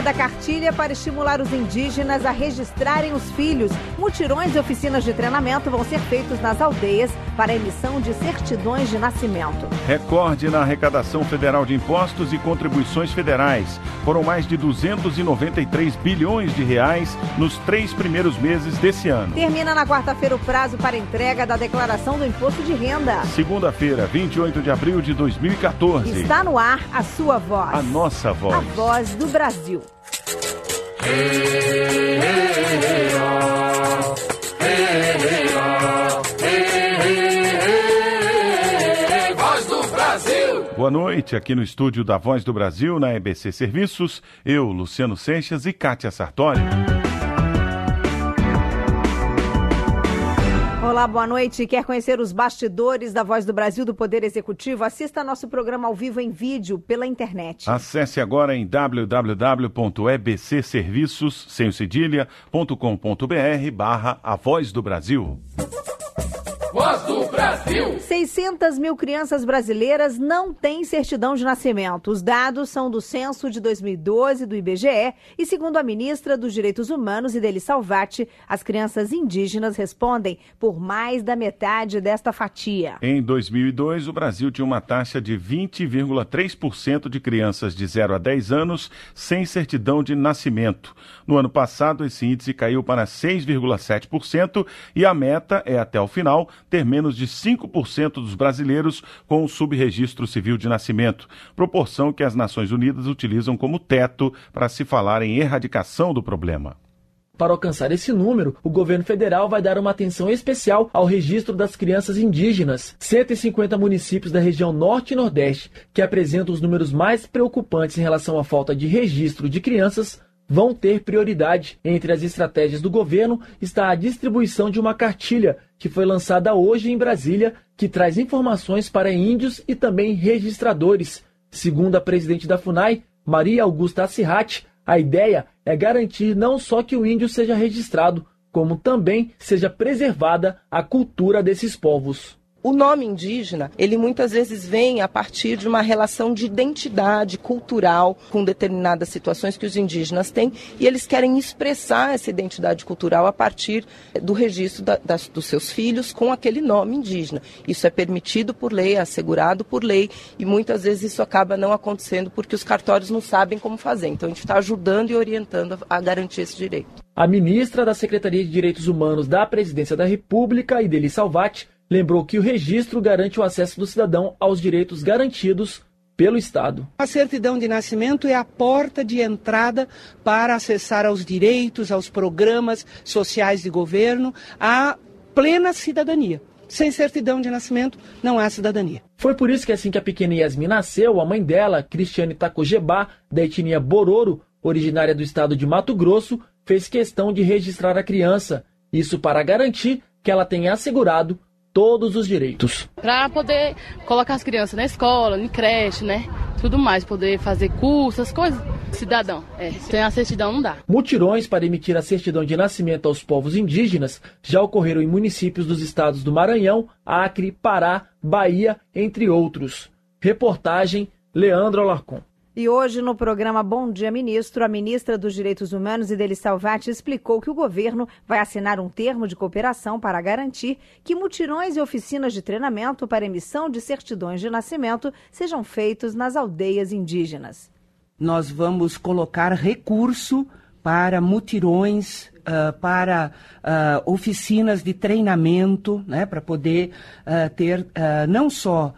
lançada a cartilha para estimular os indígenas a registrarem os filhos. Mutirões e oficinas de treinamento vão ser feitos nas aldeias para a emissão de certidões de nascimento. Recorde na arrecadação federal de impostos e contribuições federais. Foram mais de 293 bilhões de reais nos 3 primeiros meses desse ano. Termina na quarta-feira o prazo para entrega da declaração do imposto de renda. Segunda-feira, 28 de abril de 2014. Está no ar a sua voz. A nossa voz. A voz do Brasil. Voz do Brasil. Boa noite, aqui no estúdio da Voz do Brasil, na EBC Serviços, eu, Luciano Seixas e Kátia Sartori. Olá, boa noite. Quer conhecer os bastidores da Voz do Brasil do Poder Executivo? Assista nosso programa ao vivo em vídeo pela internet. Acesse agora em www.ebcserviços.com.br/A Voz do Brasil. Voz do Brasil. 600 mil crianças brasileiras não têm certidão de nascimento. Os dados são do censo de 2012 do IBGE e, segundo a ministra dos Direitos Humanos, Idely Salvati, as crianças indígenas respondem por mais da metade desta fatia. Em 2002, o Brasil tinha uma taxa de 20,3% de crianças de 0 a 10 anos sem certidão de nascimento. No ano passado, esse índice caiu para 6,7% e a meta é, até o final, ter menos de 5% dos brasileiros com o subregistro civil de nascimento, proporção que as Nações Unidas utilizam como teto para se falar em erradicação do problema. Para alcançar esse número, o governo federal vai dar uma atenção especial ao registro das crianças indígenas. 150 municípios da região Norte e Nordeste, que apresentam os números mais preocupantes em relação à falta de registro de crianças, vão ter prioridade. Entre as estratégias do governo está a distribuição de uma cartilha que foi lançada hoje em Brasília, que traz informações para índios e também registradores. Segundo a presidente da FUNAI, Maria Augusta Assirrati, a ideia é garantir não só que o índio seja registrado, como também seja preservada a cultura desses povos. O nome indígena, ele muitas vezes vem a partir de uma relação de identidade cultural com determinadas situações que os indígenas têm e eles querem expressar essa identidade cultural a partir do registro dos seus filhos com aquele nome indígena. Isso é permitido por lei, é assegurado por lei e muitas vezes isso acaba não acontecendo porque os cartórios não sabem como fazer. Então a gente está ajudando e orientando a garantir esse direito. A ministra da Secretaria de Direitos Humanos da Presidência da República, Idely Salvati, lembrou que o registro garante o acesso do cidadão aos direitos garantidos pelo Estado. A certidão de nascimento é a porta de entrada para acessar aos direitos, aos programas sociais de governo, à plena cidadania. Sem certidão de nascimento, não há cidadania. Foi por isso que assim que a pequena Yasmin nasceu, a mãe dela, Cristiane Takojebá, da etnia Bororo, originária do estado de Mato Grosso, fez questão de registrar a criança. Isso para garantir que ela tenha assegurado todos os direitos. Para poder colocar as crianças na escola, em creche, né? Tudo mais, poder fazer curso, as coisas. Cidadão, sem a certidão não dá. Mutirões para emitir a certidão de nascimento aos povos indígenas já ocorreram em municípios dos estados do Maranhão, Acre, Pará, Bahia, entre outros. Reportagem Leandro Alarcon. E hoje, no programa Bom Dia Ministro, a ministra dos Direitos Humanos, Idely Salvati, explicou que o governo vai assinar um termo de cooperação para garantir que mutirões e oficinas de treinamento para emissão de certidões de nascimento sejam feitos nas aldeias indígenas. Nós vamos colocar recurso para mutirões, para oficinas de treinamento, né, para poder ter não só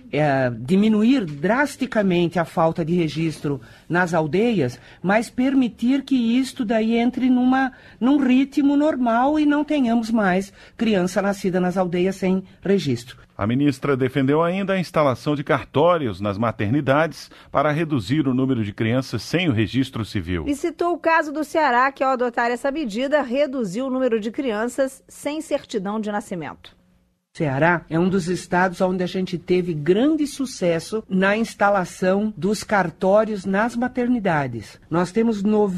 diminuir drasticamente a falta de registro nas aldeias, mas permitir que isto daí entre num ritmo normal e não tenhamos mais criança nascida nas aldeias sem registro. A ministra defendeu ainda a instalação de cartórios nas maternidades para reduzir o número de crianças sem o registro civil. E citou o caso do Ceará, que ao adotar essa medida, reduziu o número de crianças sem certidão de nascimento. Ceará é um dos estados onde a gente teve grande sucesso na instalação dos cartórios nas maternidades. Nós temos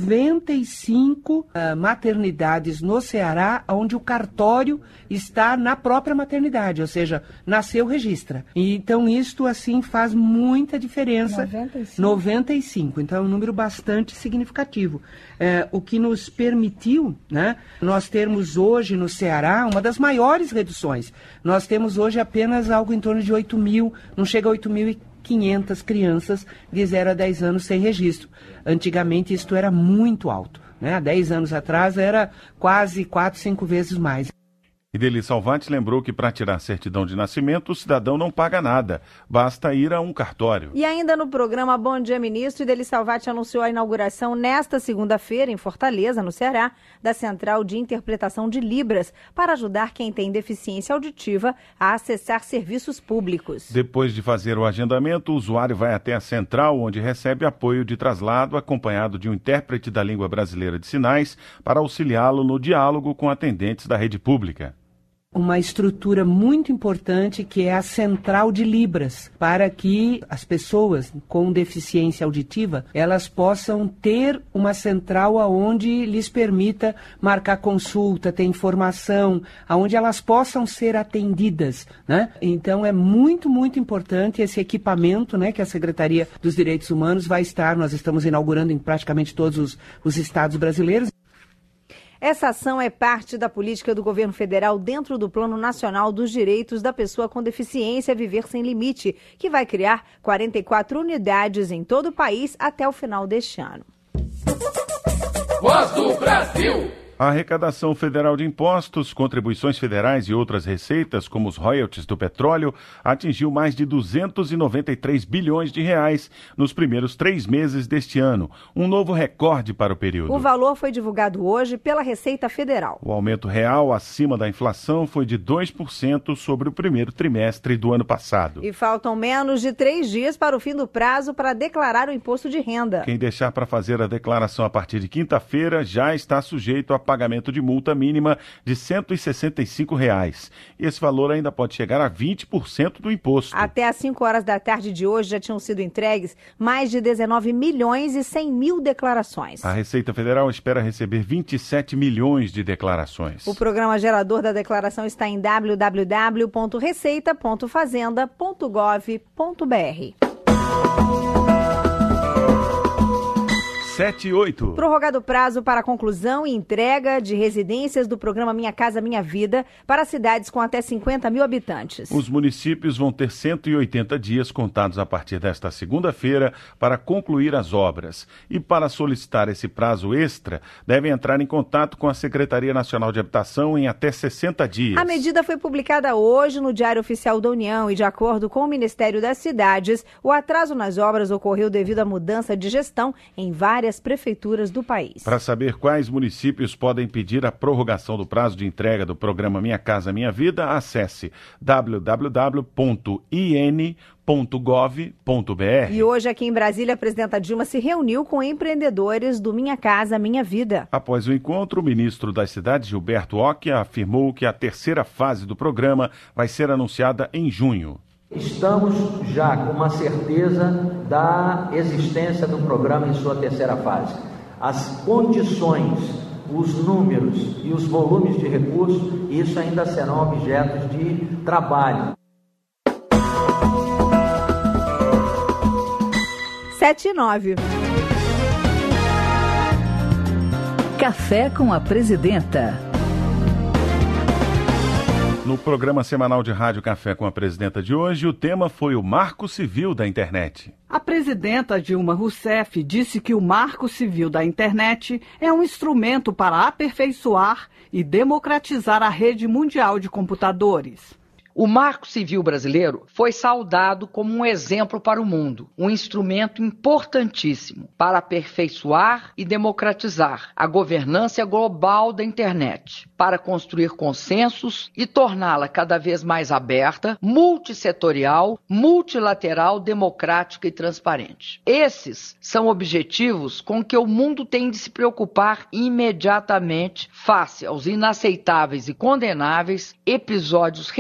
95 maternidades no Ceará onde o cartório está na própria maternidade, ou seja, nasceu, registra. Então isto assim faz muita diferença. 95. Então é um número bastante significativo. O que nos permitiu, né, nós termos hoje no Ceará uma das maiores reduções. Nós temos hoje apenas algo em torno de 8 mil, não chega a 8.500 crianças de 0 a 10 anos sem registro. Antigamente isto era muito alto, né? Há 10 anos atrás era quase 4, 5 vezes mais. Ideli Salvati lembrou que para tirar certidão de nascimento, o cidadão não paga nada, basta ir a um cartório. E ainda no programa Bom Dia Ministro, Ideli Salvati anunciou a inauguração nesta segunda-feira, em Fortaleza, no Ceará, da Central de Interpretação de Libras, para ajudar quem tem deficiência auditiva a acessar serviços públicos. Depois de fazer o agendamento, o usuário vai até a central, onde recebe apoio de traslado, acompanhado de um intérprete da língua brasileira de sinais, para auxiliá-lo no diálogo com atendentes da rede pública. Uma estrutura muito importante que é a Central de Libras, para que as pessoas com deficiência auditiva, elas possam ter uma central aonde lhes permita marcar consulta, ter informação, aonde elas possam ser atendidas, né? Então é muito, muito importante esse equipamento, né, que a Secretaria dos Direitos Humanos vai estar, nós estamos inaugurando em praticamente todos os estados brasileiros. Essa ação é parte da política do governo federal dentro do Plano Nacional dos Direitos da Pessoa com Deficiência Viver Sem Limite, que vai criar 44 unidades em todo o país até o final deste ano. Voz do Brasil! A arrecadação federal de impostos, contribuições federais e outras receitas, como os royalties do petróleo, atingiu mais de 293 bilhões de reais nos primeiros 3 meses deste ano, um novo recorde para o período. O valor foi divulgado hoje pela Receita Federal. O aumento real acima da inflação foi de 2% sobre o primeiro trimestre do ano passado. E faltam menos de 3 dias para o fim do prazo para declarar o imposto de renda. Quem deixar para fazer a declaração a partir de quinta-feira já está sujeito a pagamento de multa mínima de R$ 165. E esse valor ainda pode chegar a 20% do imposto. Até às 5 horas da tarde de hoje já tinham sido entregues mais de 19 milhões e 100 mil declarações. A Receita Federal espera receber 27 milhões de declarações. O programa gerador da declaração está em www.receita.fazenda.gov.br. 7 e 8. Prorrogado o prazo para a conclusão e entrega de residências do programa Minha Casa Minha Vida para cidades com até 50 mil habitantes. Os municípios vão ter 180 dias contados a partir desta segunda-feira para concluir as obras. E para solicitar esse prazo extra, devem entrar em contato com a Secretaria Nacional de Habitação em até 60 dias. A medida foi publicada hoje no Diário Oficial da União e, de acordo com o Ministério das Cidades, o atraso nas obras ocorreu devido à mudança de gestão em várias prefeituras do país. Para saber quais municípios podem pedir a prorrogação do prazo de entrega do programa Minha Casa Minha Vida, acesse www.in.gov.br. E hoje aqui em Brasília, a presidenta Dilma se reuniu com empreendedores do Minha Casa Minha Vida. Após o encontro, o ministro das Cidades, Gilberto Occhia, afirmou que a terceira fase do programa vai ser anunciada em junho. Estamos já com uma certeza da existência do programa em sua terceira fase. As condições, os números e os volumes de recursos, isso ainda serão objetos de trabalho. 7 e 9. Café com a Presidenta. No programa semanal de Rádio Café com a Presidenta de hoje, o tema foi o Marco Civil da Internet. A presidenta Dilma Rousseff disse que o Marco Civil da Internet é um instrumento para aperfeiçoar e democratizar a rede mundial de computadores. O Marco Civil brasileiro foi saudado como um exemplo para o mundo, um instrumento importantíssimo para aperfeiçoar e democratizar a governança global da internet, para construir consensos e torná-la cada vez mais aberta, multissetorial, multilateral, democrática e transparente. Esses são objetivos com que o mundo tem de se preocupar imediatamente face aos inaceitáveis e condenáveis episódios recentes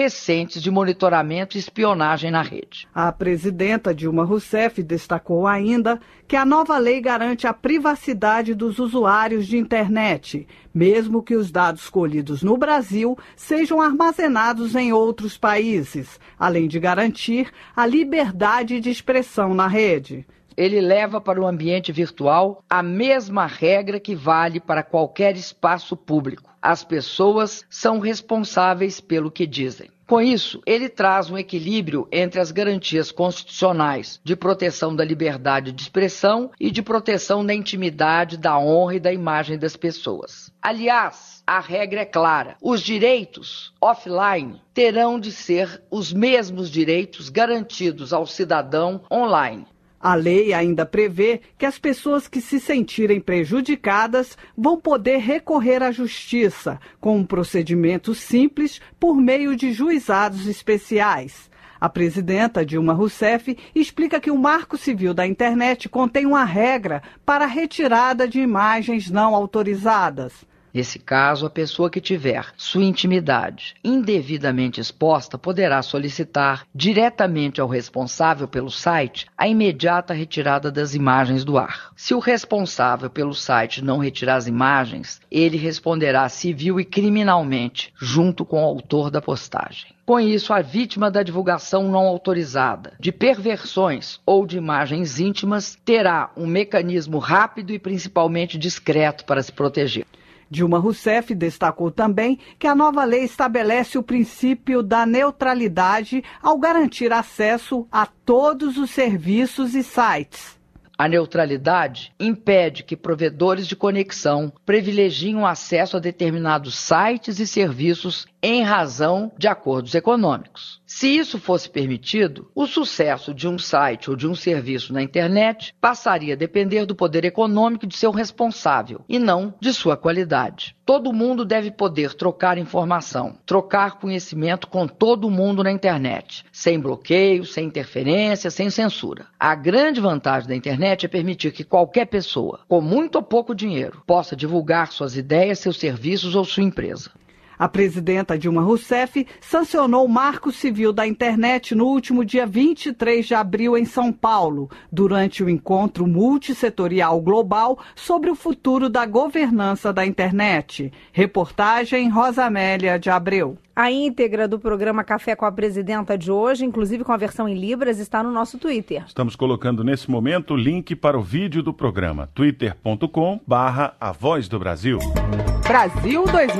agentes de monitoramento e espionagem na rede. A presidenta Dilma Rousseff destacou ainda que a nova lei garante a privacidade dos usuários de internet, mesmo que os dados colhidos no Brasil sejam armazenados em outros países, além de garantir a liberdade de expressão na rede. Ele leva para o ambiente virtual a mesma regra que vale para qualquer espaço público. As pessoas são responsáveis pelo que dizem. Com isso, ele traz um equilíbrio entre as garantias constitucionais de proteção da liberdade de expressão e de proteção da intimidade, da honra e da imagem das pessoas. Aliás, a regra é clara. Os direitos offline terão de ser os mesmos direitos garantidos ao cidadão online. A lei ainda prevê que as pessoas que se sentirem prejudicadas vão poder recorrer à justiça, com um procedimento simples por meio de juizados especiais. A presidenta Dilma Rousseff explica que o Marco Civil da Internet contém uma regra para a retirada de imagens não autorizadas. Nesse caso, a pessoa que tiver sua intimidade indevidamente exposta poderá solicitar diretamente ao responsável pelo site a imediata retirada das imagens do ar. Se o responsável pelo site não retirar as imagens, ele responderá civil e criminalmente, junto com o autor da postagem. Com isso, a vítima da divulgação não autorizada, de perversões ou de imagens íntimas, terá um mecanismo rápido e principalmente discreto para se proteger. Dilma Rousseff destacou também que a nova lei estabelece o princípio da neutralidade ao garantir acesso a todos os serviços e sites. A neutralidade impede que provedores de conexão privilegiem o acesso a determinados sites e serviços em razão de acordos econômicos. Se isso fosse permitido, o sucesso de um site ou de um serviço na internet passaria a depender do poder econômico de seu responsável e não de sua qualidade. Todo mundo deve poder trocar informação, trocar conhecimento com todo mundo na internet, sem bloqueio, sem interferência, sem censura. A grande vantagem da internet é permitir que qualquer pessoa, com muito ou pouco dinheiro, possa divulgar suas ideias, seus serviços ou sua empresa. A presidenta Dilma Rousseff sancionou o Marco Civil da Internet no último dia 23 de abril em São Paulo, durante o encontro multissetorial global sobre o futuro da governança da internet. Reportagem Rosa Amélia de Abreu. A íntegra do programa Café com a Presidenta de hoje, inclusive com a versão em Libras, está no nosso Twitter. Estamos colocando nesse momento o link para o vídeo do programa, twitter.com/A Voz do Brasil. Brasil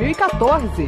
2014.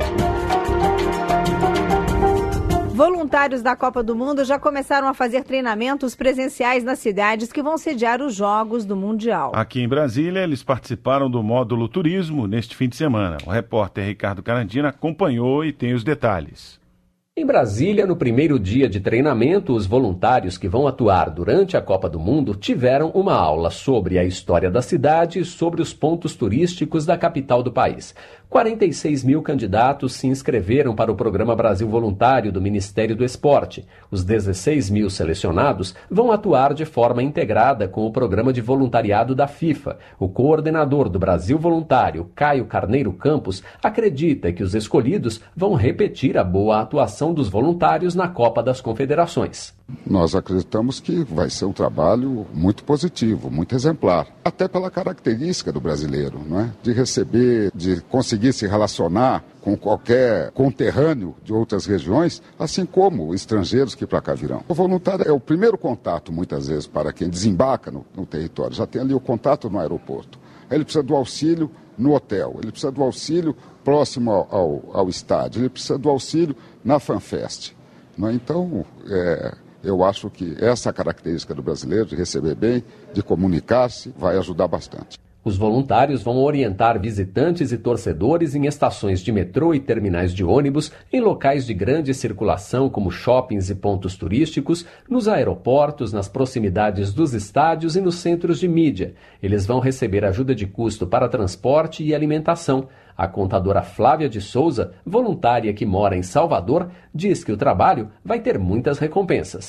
Voluntários da Copa do Mundo já começaram a fazer treinamentos presenciais nas cidades que vão sediar os Jogos do Mundial. Aqui em Brasília, eles participaram do módulo Turismo neste fim de semana. O repórter Ricardo Carandina acompanhou e tem os detalhes. Em Brasília, no primeiro dia de treinamento, os voluntários que vão atuar durante a Copa do Mundo tiveram uma aula sobre a história da cidade e sobre os pontos turísticos da capital do país. 46 mil candidatos se inscreveram para o Programa Brasil Voluntário do Ministério do Esporte. Os 16 mil selecionados vão atuar de forma integrada com o Programa de Voluntariado da FIFA. O coordenador do Brasil Voluntário, Caio Carneiro Campos, acredita que os escolhidos vão repetir a boa atuação dos voluntários na Copa das Confederações. Nós acreditamos que vai ser um trabalho muito positivo, muito exemplar, até pela característica do brasileiro, não é? De receber, de conseguir se relacionar com qualquer conterrâneo de outras regiões, assim como estrangeiros que para cá virão. O voluntário é o primeiro contato, muitas vezes, para quem desembarca no território. Já tem ali o contato no aeroporto. Ele precisa do auxílio no hotel, ele precisa do auxílio próximo ao estádio, ele precisa do auxílio na FanFest. Não é? Então, eu acho que essa característica do brasileiro, de receber bem, de comunicar-se, vai ajudar bastante. Os voluntários vão orientar visitantes e torcedores em estações de metrô e terminais de ônibus, em locais de grande circulação como shoppings e pontos turísticos, nos aeroportos, nas proximidades dos estádios e nos centros de mídia. Eles vão receber ajuda de custo para transporte e alimentação. A contadora Flávia de Souza, voluntária que mora em Salvador, diz que o trabalho vai ter muitas recompensas.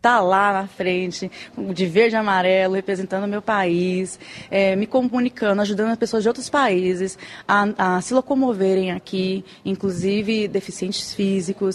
estar lá na frente, de verde e amarelo, representando o meu país, me comunicando, ajudando as pessoas de outros países a se locomoverem aqui, inclusive deficientes físicos.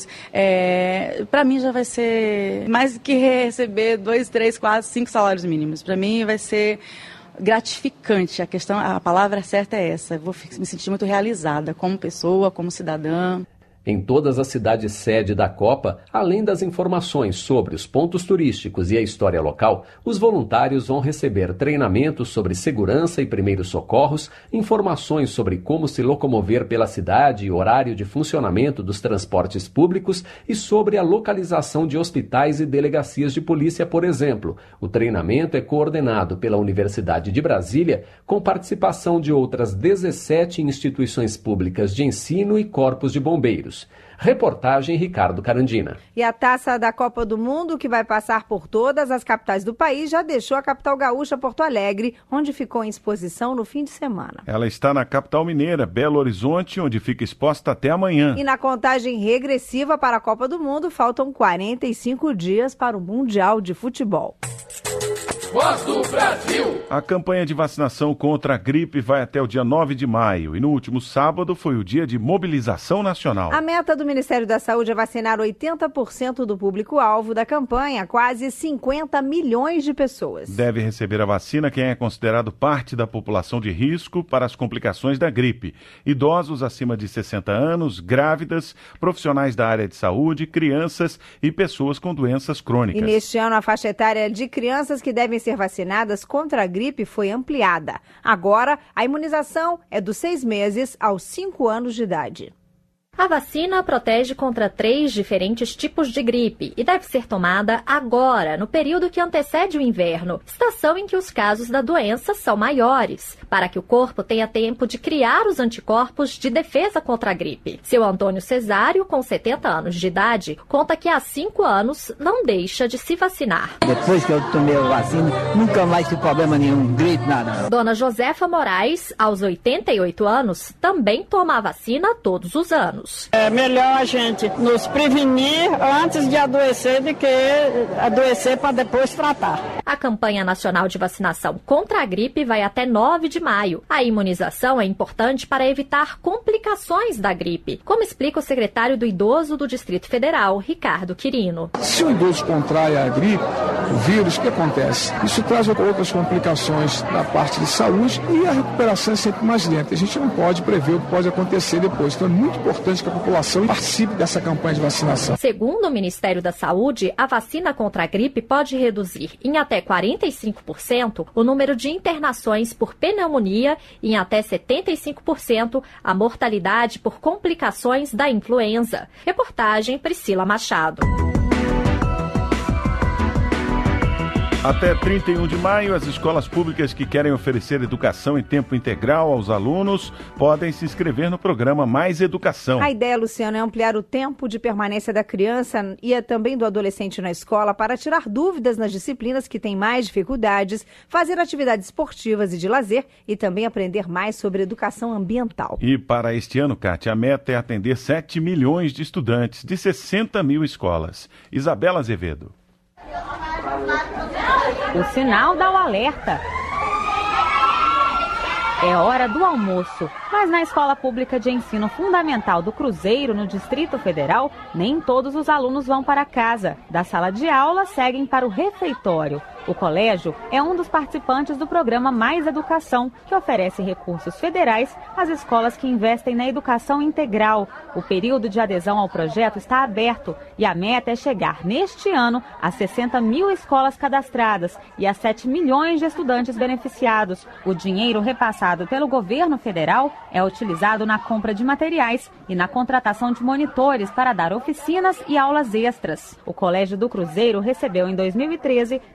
Para mim já vai ser mais que receber 2, 3, 4, 5 salários mínimos. Para mim vai ser gratificante. A palavra certa é essa. Eu vou me sentir muito realizada como pessoa, como cidadã. Em todas as cidades sede da Copa, além das informações sobre os pontos turísticos e a história local, os voluntários vão receber treinamentos sobre segurança e primeiros socorros, informações sobre como se locomover pela cidade e horário de funcionamento dos transportes públicos e sobre a localização de hospitais e delegacias de polícia, por exemplo. O treinamento é coordenado pela Universidade de Brasília, com participação de outras 17 instituições públicas de ensino e corpos de bombeiros. Reportagem Ricardo Carandina. E a taça da Copa do Mundo, que vai passar por todas as capitais do país, já deixou a capital gaúcha, Porto Alegre, onde ficou em exposição no fim de semana. Ela está na capital mineira, Belo Horizonte, onde fica exposta até amanhã. E na contagem regressiva para a Copa do Mundo, faltam 45 dias para o Mundial de Futebol. Voz do Brasil. A campanha de vacinação contra a gripe vai até o dia 9 de maio e no último sábado foi o dia de mobilização nacional. A meta do Ministério da Saúde é vacinar 80% do público-alvo da campanha, quase 50 milhões de pessoas. Deve receber a vacina quem é considerado parte da população de risco para as complicações da gripe: idosos acima de 60 anos, grávidas, profissionais da área de saúde, crianças e pessoas com doenças crônicas. E neste ano a faixa etária de crianças que devem ser vacinadas contra a gripe foi ampliada. Agora, a imunização é dos 6 meses aos 5 anos de idade. A vacina protege contra 3 diferentes tipos de gripe e deve ser tomada agora, no período que antecede o inverno, estação em que os casos da doença são maiores, para que o corpo tenha tempo de criar os anticorpos de defesa contra a gripe. Seu Antônio Cesário, com 70 anos de idade, conta que há 5 anos não deixa de se vacinar. Depois que eu tomei a vacina, nunca mais tive problema nenhum, gripe, nada. Dona Josefa Moraes, aos 88 anos, também toma a vacina todos os anos. É melhor a gente nos prevenir antes de adoecer do que adoecer para depois tratar. A campanha nacional de vacinação contra a gripe vai até 9 de maio. A imunização é importante para evitar complicações da gripe, como explica o secretário do Idoso do Distrito Federal, Ricardo Quirino. Se o idoso contrai a gripe, o vírus, o que acontece? Isso traz outras complicações da parte de saúde e a recuperação é sempre mais lenta. A gente não pode prever o que pode acontecer depois. Então é muito importante que a população participe dessa campanha de vacinação. Segundo o Ministério da Saúde, a vacina contra a gripe pode reduzir em até 45% o número de internações por pneumonia e em até 75% a mortalidade por complicações da influenza. Reportagem Priscila Machado. Até 31 de maio, as escolas públicas que querem oferecer educação em tempo integral aos alunos podem se inscrever no programa Mais Educação. A ideia, Luciano, é ampliar o tempo de permanência da criança e também do adolescente na escola para tirar dúvidas nas disciplinas que têm mais dificuldades, fazer atividades esportivas e de lazer e também aprender mais sobre educação ambiental. E para este ano, Kátia, a meta é atender 7 milhões de estudantes de 60 mil escolas. Isabela Azevedo. O sinal dá o alerta. É hora do almoço, mas na Escola Pública de Ensino Fundamental do Cruzeiro, no Distrito Federal, nem todos os alunos vão para casa. Da sala de aula, seguem para o refeitório. O colégio é um dos participantes do programa Mais Educação, que oferece recursos federais às escolas que investem na educação integral. O período de adesão ao projeto está aberto e a meta é chegar neste ano a 60 mil escolas cadastradas e a 7 milhões de estudantes beneficiados. O dinheiro repassado pelo governo federal é utilizado na compra de materiais e na contratação de monitores para dar oficinas e aulas extras. O Colégio do Cruzeiro recebeu em 2013 cerca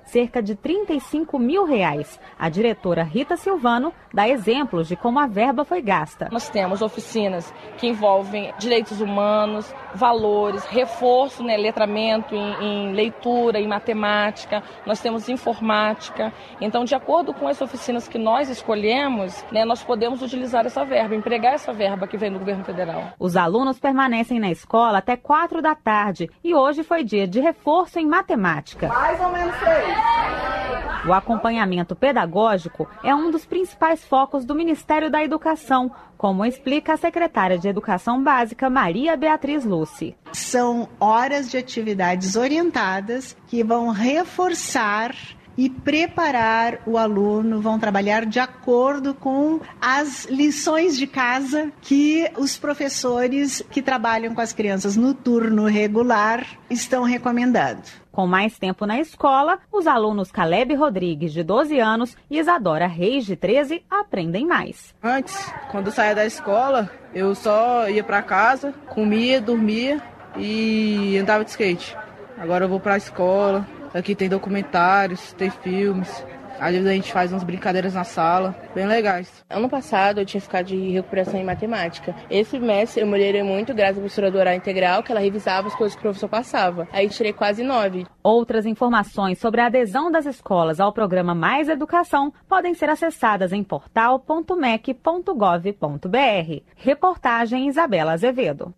cerca de R$35 mil. A diretora Rita Silvano dá exemplos de como a verba foi gasta. Nós temos oficinas que envolvem direitos humanos, valores, reforço, letramento em leitura, em matemática, nós temos informática. Então, de acordo com as oficinas que nós escolhemos, nós podemos utilizar essa verba, empregar essa verba que vem do governo federal. Os alunos permanecem na escola até 4 da tarde e hoje foi dia de reforço em matemática. Mais ou menos 3. O acompanhamento pedagógico é um dos principais focos do Ministério da Educação, como explica a secretária de Educação Básica, Maria Beatriz Luce. São horas de atividades orientadas que vão reforçar e preparar o aluno, vão trabalhar de acordo com as lições de casa que os professores que trabalham com as crianças no turno regular estão recomendando. Com mais tempo na escola, os alunos Caleb Rodrigues, de 12 anos, e Isadora Reis, de 13, aprendem mais. Antes, quando eu saía da escola, eu só ia para casa, comia, dormia e andava de skate. Agora eu vou para a escola. Aqui tem documentários, tem filmes. Às vezes a gente faz umas brincadeiras na sala, bem legais. Ano passado eu tinha ficado de recuperação em matemática. Esse mês eu melhorei muito graças à professora do horário integral, que ela revisava as coisas que o professor passava. Aí tirei quase 9. Outras informações sobre a adesão das escolas ao programa Mais Educação podem ser acessadas em portal.mec.gov.br. Reportagem Isabela Azevedo.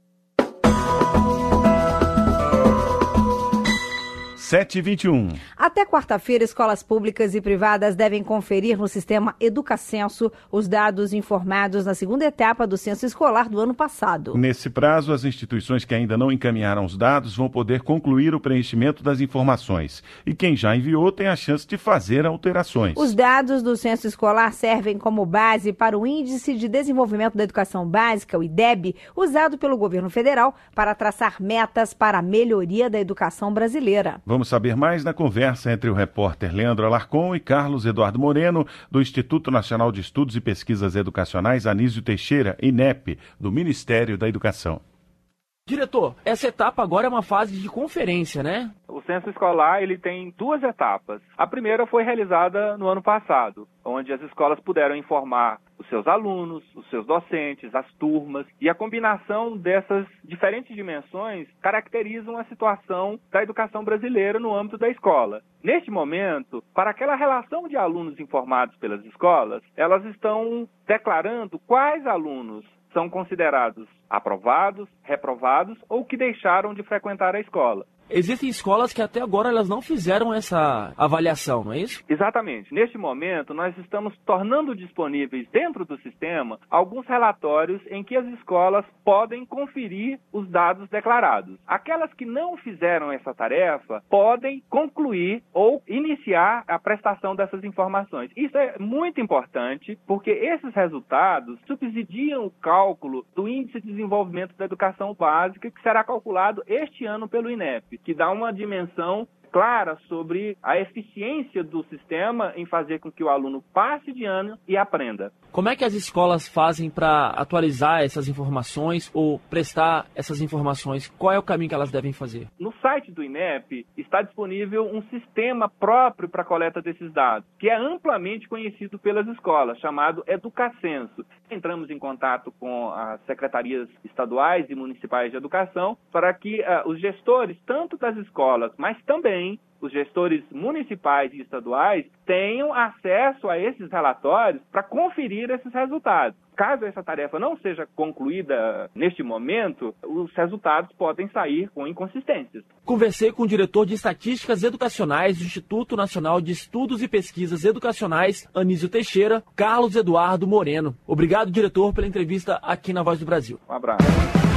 7h21. Até quarta-feira, escolas públicas e privadas devem conferir no sistema Educacenso os dados informados na segunda etapa do censo escolar do ano passado. Nesse prazo, as instituições que ainda não encaminharam os dados vão poder concluir o preenchimento das informações. E quem já enviou tem a chance de fazer alterações. Os dados do censo escolar servem como base para o Índice de Desenvolvimento da Educação Básica, o IDEB, usado pelo governo federal para traçar metas para a melhoria da educação brasileira. Vamos saber mais na conversa entre o repórter Leandro Alarcon e Carlos Eduardo Moreno, do Instituto Nacional de Estudos e Pesquisas Educacionais Anísio Teixeira, INEP, do Ministério da Educação. Diretor, essa etapa agora é uma fase de conferência, né? O censo escolar ele tem 2 etapas. A primeira foi realizada no ano passado, onde as escolas puderam informar os seus alunos, os seus docentes, as turmas, e a combinação dessas diferentes dimensões caracterizam a situação da educação brasileira no âmbito da escola. Neste momento, para aquela relação de alunos informados pelas escolas, elas estão declarando quais alunos são considerados aprovados, reprovados ou que deixaram de frequentar a escola. Existem escolas que até agora elas não fizeram essa avaliação, não é isso? Exatamente. Neste momento, nós estamos tornando disponíveis dentro do sistema alguns relatórios em que as escolas podem conferir os dados declarados. Aquelas que não fizeram essa tarefa podem concluir ou iniciar a prestação dessas informações. Isso é muito importante porque esses resultados subsidiam o cálculo do Índice de Desenvolvimento da Educação Básica, que será calculado este ano pelo INEP, que dá uma dimensão clara sobre a eficiência do sistema em fazer com que o aluno passe de ano e aprenda. Como é que as escolas fazem para atualizar essas informações ou prestar essas informações? Qual é o caminho que elas devem fazer? No site do INEP está disponível um sistema próprio para a coleta desses dados, que é amplamente conhecido pelas escolas, chamado Educacenso. Entramos em contato com as secretarias estaduais e municipais de educação para que os gestores, tanto das escolas, mas também os gestores municipais e estaduais tenham acesso a esses relatórios para conferir esses resultados. Caso essa tarefa não seja concluída neste momento, os resultados podem sair com inconsistências. Conversei com o diretor de Estatísticas Educacionais do Instituto Nacional de Estudos e Pesquisas Educacionais, Anísio Teixeira, Carlos Eduardo Moreno. Obrigado, diretor, pela entrevista aqui na Voz do Brasil. Um abraço.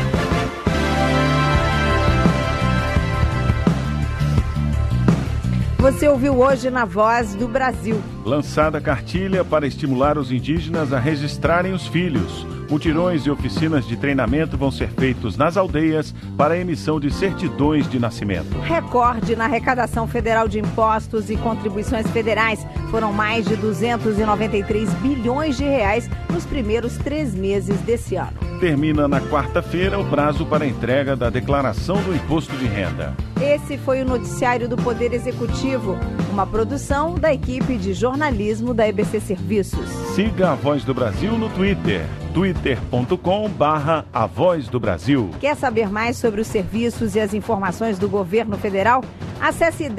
Você ouviu hoje na Voz do Brasil. Lançada cartilha para estimular os indígenas a registrarem os filhos. Mutirões e oficinas de treinamento vão ser feitos nas aldeias para a emissão de certidões de nascimento. Recorde na arrecadação federal de impostos e contribuições federais. Foram mais de 293 bilhões de reais nos primeiros 3 meses desse ano. Termina na quarta-feira o prazo para a entrega da declaração do imposto de renda. Esse foi o noticiário do Poder Executivo, uma produção da equipe de jornalismo da EBC Serviços. Siga a Voz do Brasil no Twitter, twitter.com/A Voz do Brasil. Quer saber mais sobre os serviços e as informações do governo federal? Acesse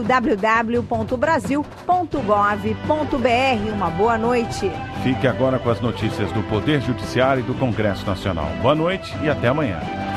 www.brasil.gov.br. Uma boa noite. Fique agora com as notícias do Poder Judiciário e do Congresso Nacional. Boa noite e até amanhã.